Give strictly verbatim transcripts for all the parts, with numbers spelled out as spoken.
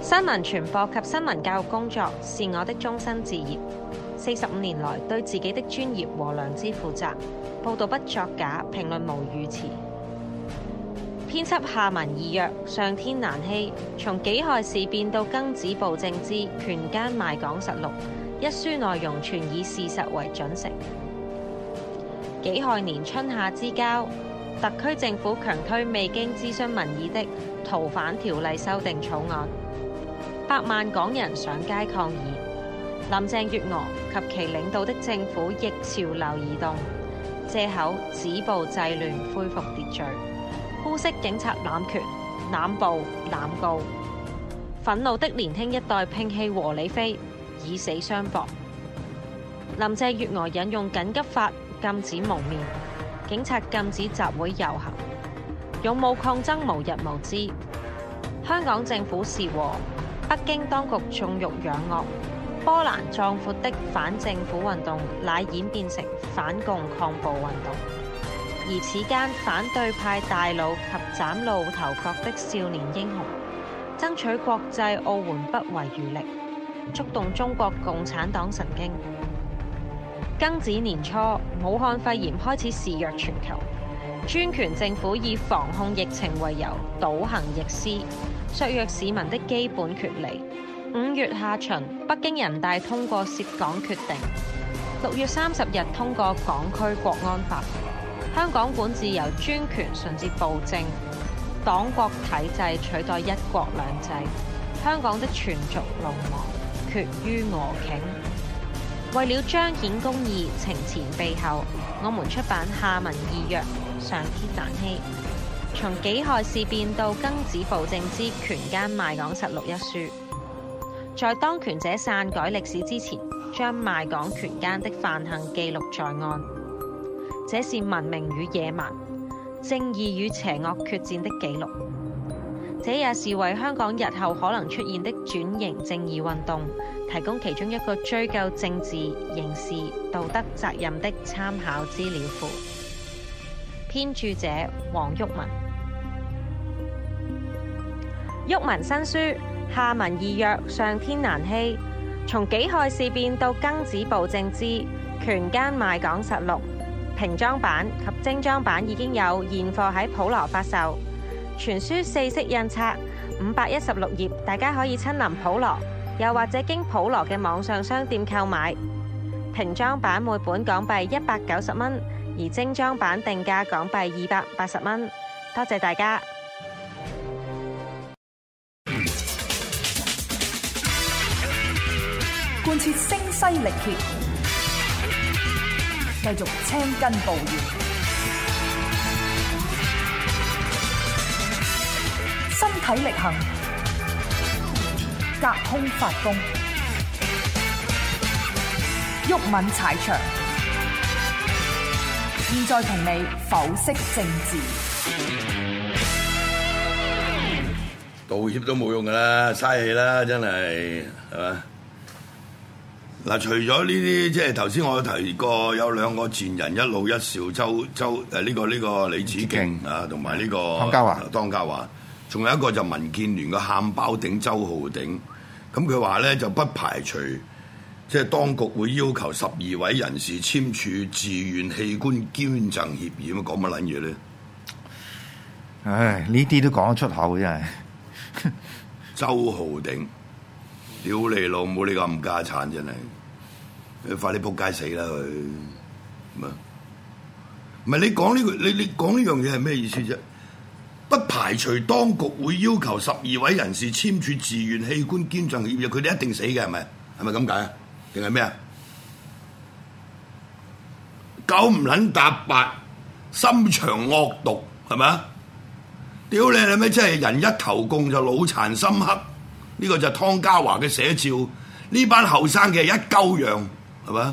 新聞傳播及新聞教育工作是我的終身志業。四十五年來，對自己的專業和良知負責，報導不作假，評論無語詞。編輯下文意約，上天難欺。從己亥事變到庚子暴政之權奸賣港實錄，一書內容全以事實為準繩。己亥年春夏之交，特區政府強推未經諮詢民意的逃犯條例修訂草案，百萬港人上街抗議。林鄭月娥及其領導的政府逆潮流而動，借口止暴制亂恢復秩序，污蔑警察濫權、濫暴、濫告。憤怒的年輕一代摒棄和理非，以死相搏。林鄭月娥引用緊急法禁止蒙面，警察禁止集會遊行，勇武抗爭無日無之。香港政府是和，北京當局縱欲養惡。波瀾壯闊的反政府運動乃演變成反共抗暴運動，而此間反對派大佬及嶄露頭角的少年英雄，爭取國際奧援不遺餘力，觸動中國共產黨神經。庚子年初，武漢肺炎開始肆虐全球，專權政府以防控疫情為由，倒行逆施，削弱市民的基本權利。五月下旬，北京人大通過涉港決定；六月三十日通過港區國安法。香港管治由專權順至暴政，黨國體制取代一國兩制。香港的全族龍亡，決於俄頃。為了彰顯公義，情前備後，我們出版下文意約，上天難欺。從己亥事變到庚子暴政之權奸賣港實錄一書。在當權者篡改歷史之前，將賣港權奸的犯行記錄在案，這是文明與野蠻、正義與邪惡決戰的記錄。這也是為香港日後可能出現的轉型正義運動提供其中一個追究政治、刑事、道德責任的參考資料庫。編著者黃毓民。毓民新書。下文意約，上天難欺。從己亥事變到庚子暴政之權奸賣港實錄，平裝版及精裝版已經有現貨喺普羅發售。全書四色印刷，五百一十六頁，大家可以親臨普羅，又或者經普羅嘅網上商店購買。平裝版每本港幣一百九十蚊，而精裝版定價港幣二百八十蚊。多謝大家。 貫徹聲嘶力竭，繼續青筋暴現，身體力行，隔空發功，毓民踩場。現在同你剖析政治。 道歉都冇用噶啦，嘥氣啦，真係係嘛？嗱，除咗呢啲，即係頭先我提過有兩個賤人，一老一少，周周誒呢個呢、呢個李梓敬啊，同埋呢個湯家驊，湯家驊，仲有一個就民建聯嘅喊包頂周浩鼎。咁佢話咧就不排除，即係當局會要求十二位人士簽署自願器官捐贈協議。咁講乜撚嘢咧？ 唉，呢啲都講得出口，真係。 周浩鼎。屌你老母！你咁家產真係，你快啲仆街死啦佢！唔係你講呢、呢個，你你講呢樣嘢係咩意思啫？不排除當局會要求十二位人士簽署自願器官捐贈協議，佢哋一定死嘅係咪？係咪咁解啊？定係咩啊？九唔撚搭八，心腸惡毒係咪啊？屌你係咪真係人一投共就腦殘深刻？呢個就係湯家驊嘅寫照，呢班後生嘅一鳩樣，係嘛？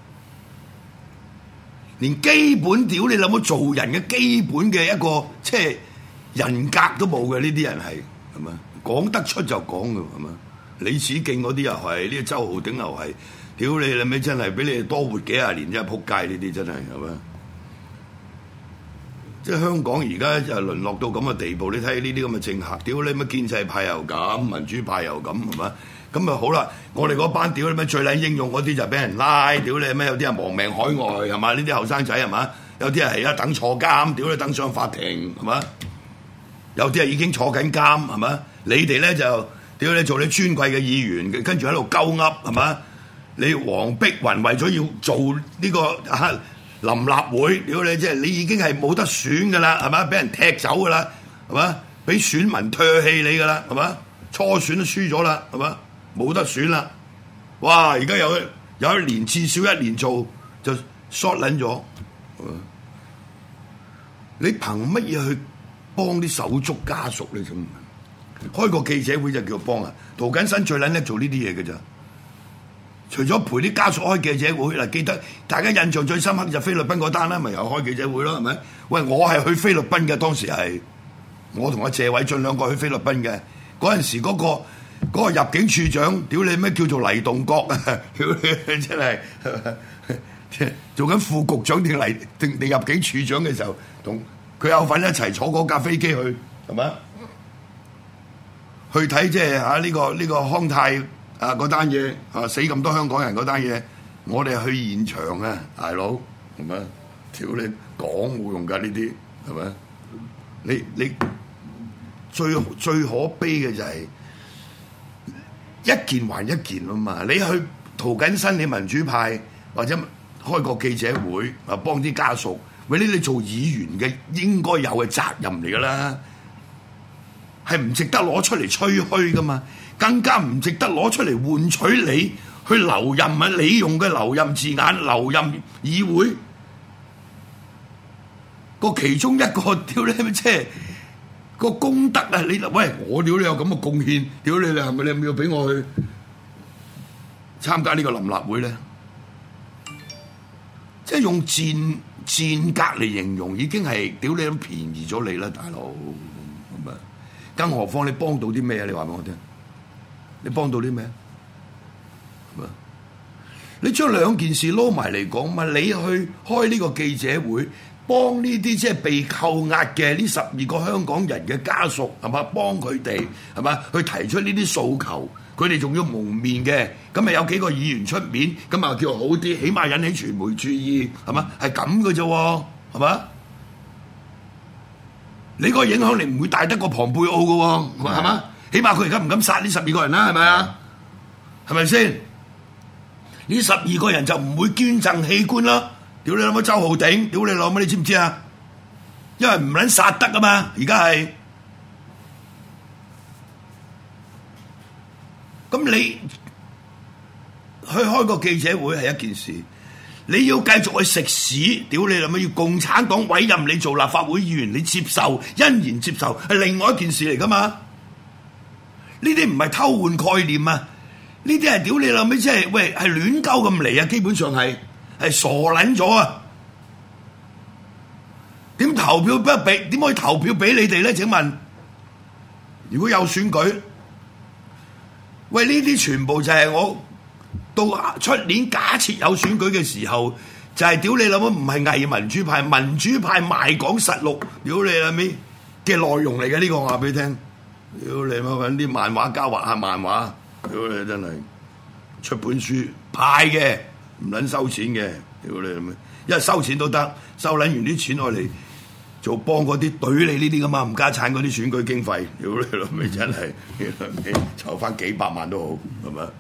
連基本屌你諗冇做人嘅基本嘅一個即係人格都冇嘅，呢啲人係係嘛？講得出就講嘅係嘛？李梓敬嗰啲又係，呢個周浩鼎又係，屌你諗尾真係俾你多活幾廿年，真係撲街呢啲真係係嘛？ 即係香港而家就淪落到咁嘅地步，你睇呢啲咁嘅政客，屌你乜建制派又咁，民主派又咁，係嘛？咁啊好啦，我哋嗰班屌你乜最撚英勇嗰啲就俾人拉，屌你咩有啲人亡命海外係嘛？呢啲後生仔係嘛？有啲人係而家等坐監，屌你等上法庭係嘛？有啲係已經坐緊監係嘛？你哋咧就屌你做你尊貴嘅議員，跟住喺度鳩噏係嘛？你黃碧雲為咗要做呢、這個啊臨立會，屌你即係你已經係冇得選㗎啦，係嘛？俾人踢走㗎啦，係嘛？俾選民唾棄你㗎啦，係嘛？初選都輸咗啦，係嘛？冇得選啦！哇！而家有有一年至少一年做就 short 撚咗，你憑乜嘢去幫啲手足家屬咧？咁開個記者會就叫幫啊！涂謹申最撚叻做呢啲嘢嘅咋？除咗陪啲家屬開記者會嗱，記得大家印象最深刻就菲律賓嗰單啦，咪又開記者會咯，係咪？喂，我係去菲律賓嘅，當時係我同阿謝偉俊兩個去菲律賓嘅，嗰陣時嗰個。嗰個入境處長，屌你咩叫做黎棟國啊！屌你真係做緊副局長定黎定定入境處長嘅時候，同佢有份一齊坐嗰架飛機去，係咪？去睇即係嚇呢個呢、呢個康泰啊嗰單嘢啊，死咁多香港人嗰單嘢，我哋去現場啊，大佬係咪？屌你講冇用㗎呢啲係咪？你你最最可悲嘅就係、是。一件還一件啊嘛！你去涂謹申，你民主派或者開個記者會啊，幫啲家屬，喂呢啲做議員嘅應該有嘅責任嚟噶啦，係唔值得攞出嚟吹噓噶嘛？更加唔值得攞出嚟換取你去留任啊！你用嘅留任字眼，留任議會個其中一個屌你咪即係。個功德啊！你喂我屌你有咁嘅貢獻，屌你你係咪你係咪要俾我去參加呢個臨立會咧？即係用賤賤格嚟形容，已經係屌你咁便宜咗你啦，大佬咁啊！更何況你幫到啲咩啊？你話俾我聽，你幫到啲咩？咁啊！你將兩件事撈埋嚟講嘛？你去開呢個記者會。幫呢啲即係被扣押嘅呢十二個香港人嘅家屬係嘛？幫佢哋係嘛？去提出呢啲訴求，佢哋仲要蒙面嘅，咁咪有幾個議員出面，咁啊叫好啲，起碼引起傳媒注意係嘛？係咁嘅啫，係嘛？你個影響力唔會大得過龐貝奧嘅，係嘛？起碼佢而家唔敢殺呢十二個人啦，係咪啊？係咪先？呢十二個人就唔會捐贈器官啦。屌你老母周浩鼎，屌你老母你知唔知啊？因為唔撚殺得啊嘛，而家係咁你去開個記者會係一件事，你要繼續去食屎，屌你老母要共產黨委任你做立法會議員，你接受欣然接受係另外一件事嚟噶嘛？呢啲唔係偷換概念啊，呢啲係屌你老母即係喂係亂鳩咁嚟啊，基本上係。係傻撚咗啊！點投票不俾？點可以投票俾你哋咧？請問，如果有選舉，喂呢啲全部就係我到出年假設有選舉嘅時候，就係、是、屌你老母唔係偽民主派，民主派賣港實錄，屌你老味嘅內容嚟嘅呢個，我話俾你聽，屌你老母揾啲漫畫家畫下漫畫，屌你真係出本書派嘅。唔撚收錢嘅，屌你咁樣，因為收錢都得，收撚完啲錢落嚟做幫嗰啲隊你呢啲咁啊，唔家產嗰啲選舉經費，屌你老味真係，你籌翻幾百萬都好，係咪？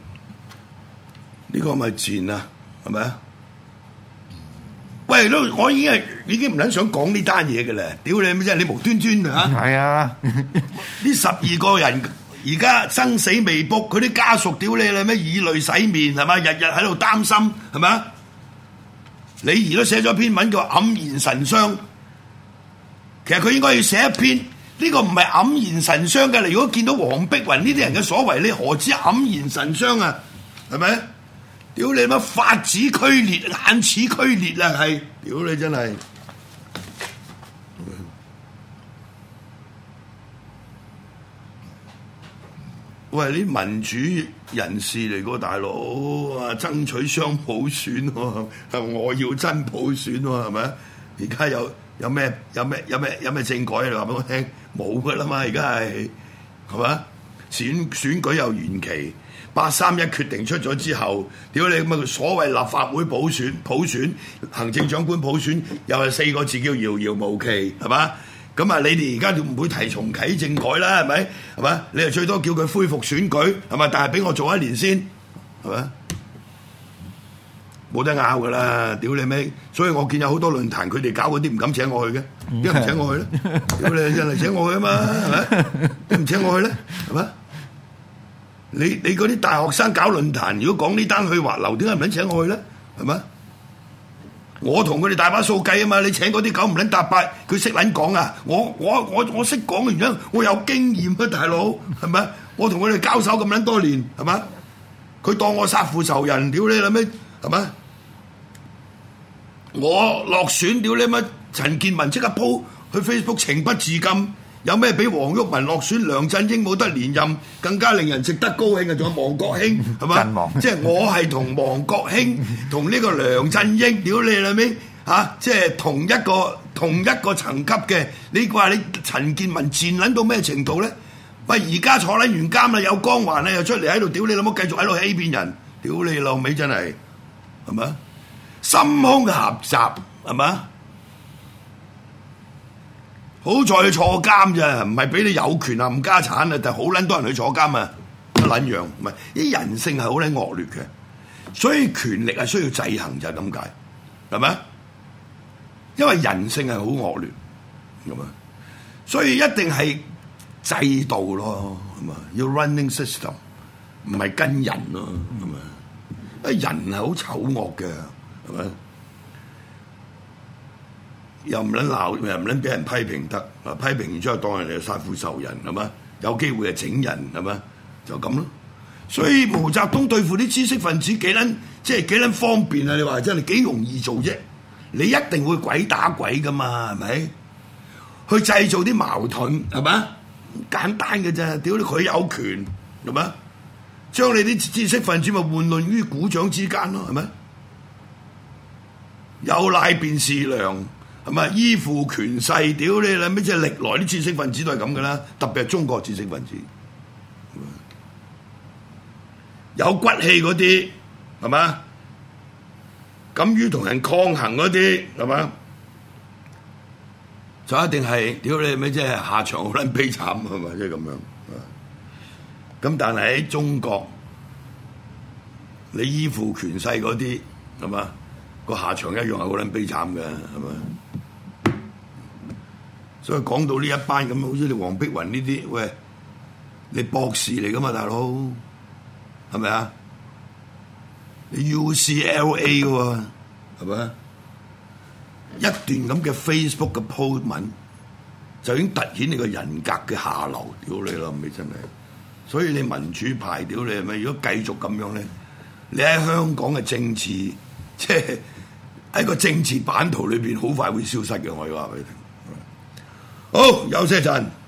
呢個咪賤啊，係咪啊？喂，都我已經係已經唔撚想講呢單嘢嘅啦，屌你咩啫？你無端端啊？ 係啊， 呢十二個人。而家生死未卜，佢啲家屬屌你啦咩以淚洗面係嘛？日日喺度擔心係咪？李儀都寫咗篇文叫黯然神傷，其實佢應該要寫一篇呢、呢個唔係黯然神傷嘅。你如果見到黃碧雲呢啲人嘅所為，你何止黯然神傷啊？係咪？屌你乜髮指俱裂、眼齒俱裂啊！係屌你真係。喂，啲民主人士嚟個大佬啊，爭取雙普選喎，我要真普選喎，係咪？而家有有咩有咩有咩有咩政改？你話俾我聽，冇噶啦嘛，而家係係嘛？選選舉又延期，八三一決定出咗之後，屌你咁啊！所謂立法會補選、普選、行政長官普選，又係四個字叫遙遙無期，係嘛？咁啊，你哋而家就唔會提重啟政改啦，係咪？係嘛？你係最多叫佢恢復選舉，係嘛？但係俾我做一年先，係嘛？冇得拗噶啦，屌你咩？所以我見有好多論壇，佢哋搞嗰啲唔敢請我去嘅，點解唔請我去咧？屌你真係請我去啊嘛，係咪？點唔請我去咧？係嘛？你你嗰啲大學生搞論壇，如果講呢單去滑流，點解唔撚請我去咧？係嘛？我同佢哋大把數計啊嘛！你請嗰啲狗唔撚搭八，佢識撚講啊！我我我我識講嘅原因，我有經驗啊，大佬係咪？我同佢哋交手咁撚多年，係嘛？佢當我殺父仇人，屌你啦咩？係嘛？我落選，屌你乜？陳健民即刻鋪去 Facebook 情不自禁，有咩比黃毓民落選、梁振英冇得連任更加令人值得高興啊？仲有王國興係嘛？即係我係同王國興同呢個梁振英，屌你啦咩？嚇！即係同一個同一個層級嘅，你話你陳健民賤撚到咩程度咧？喂！而家坐撚完監啦，有光環啦，又出嚟喺度屌你老母，繼續喺度欺騙人，屌你老味真係係嘛？心胸狹窄係嘛？好在佢坐監咋，唔係俾你有權啊，冚家產啊，但係好撚多人去坐監啊，一撚樣唔係啲人性係好撚惡劣嘅，所以權力係需要制衡就係咁解，係咪？因為人性係好惡劣咁啊，所以一定係制度咯，係嘛？要 running system， 唔係跟人咯，係嘛？啊人係好醜惡嘅。係咪？又唔撚鬧，又唔撚俾人批評得，啊批評完之後當人哋係殺父仇人，係嘛？有機會係整人，係嘛？就咁咯。所以毛澤東對付啲知識分子幾撚，即係幾撚方便啊！你話真係幾容易做啫？你一定會鬼打鬼噶嘛，係咪？去製造啲矛盾，係嘛？簡單嘅啫，屌你佢有權，係嘛？將你啲知識分子咪玩弄於股掌之間咯，係咪？有奶便是娘，係咪？依附權勢，屌你啦！咩即係歷來啲知識分子都係咁噶啦，特別係中國知識分子，有骨氣嗰啲，係嘛？敢於同人抗衡嗰啲，係嘛？就一定係屌你咩即係下場好撚悲慘，係嘛？即係咁樣。咁但係喺中國，你依附權勢嗰啲，係嘛？個下場一樣係好撚悲慘嘅，係咪？所以講到呢一班咁，好似你黃碧雲呢啲，喂，你博士嚟噶嘛，大佬，係咪啊？你 U C L A 嘅喎，係咪？一段咁嘅 Facebook 嘅 post 文，就已經突顯你個人格嘅下流，屌你啦，咪真係。所以你民主派，屌你係咪？如果繼續咁樣咧，你喺香港嘅政治，即係喺個政治版圖裏邊，好快會消失嘅。我要話俾你聽。好，休息一陣。